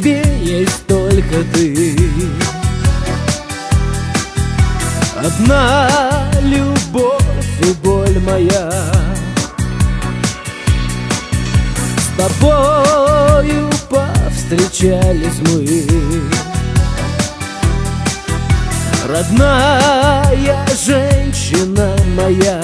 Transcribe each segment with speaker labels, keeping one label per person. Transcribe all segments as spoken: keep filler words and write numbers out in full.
Speaker 1: тебе есть только ты. Одна любовь и боль моя, с тобою повстречались мы. Родная женщина моя,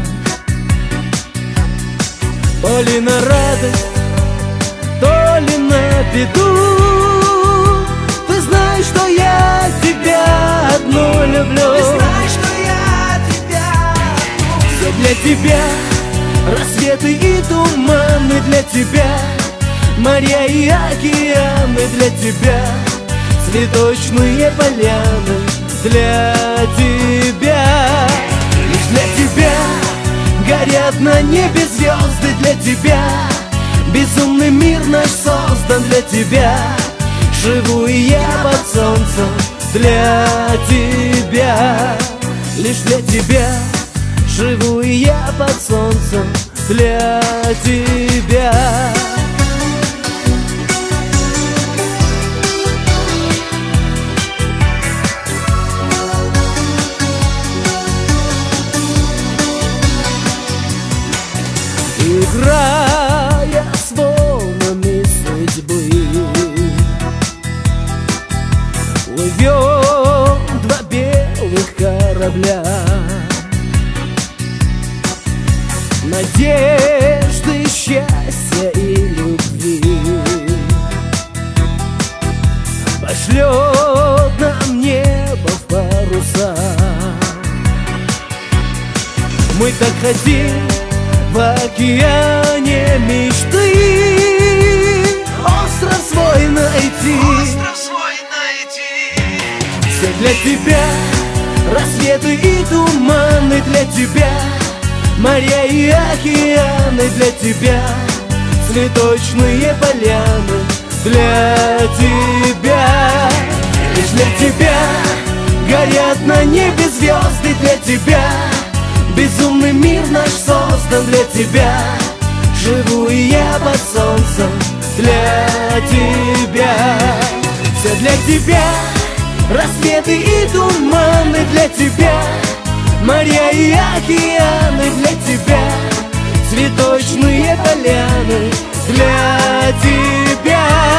Speaker 1: то ли на радость, то ли на беду. Ты знаешь, что я тебя одну люблю.
Speaker 2: Ты знаешь, что я тебя одну
Speaker 1: Все для тебя, рассветы и туманы для тебя, моря и океаны для тебя, цветочные поляны для тебя. Лишь для тебя горят на небе звезды для тебя. Безумный мир наш создан для тебя. Живу и я под солнцем для тебя. Лишь для тебя живу и я под солнцем для тебя. Играя с волнами судьбы, плывем два белых корабля. Надежды, счастья и любви пошлет нам небо в паруса. Мы так хотим в океане мечты остров свой найти.
Speaker 2: остров свой найти.
Speaker 1: Все для тебя, рассветы и туманы для тебя, моря и океаны для тебя, цветочные поляны для тебя. Лишь для тебя горят на небе звезды для тебя. Безумный мир наш создан для тебя. Живу и я под солнцем для тебя. Все для тебя, рассветы и туманы для тебя, моря и океаны для тебя, цветочные поляны для тебя.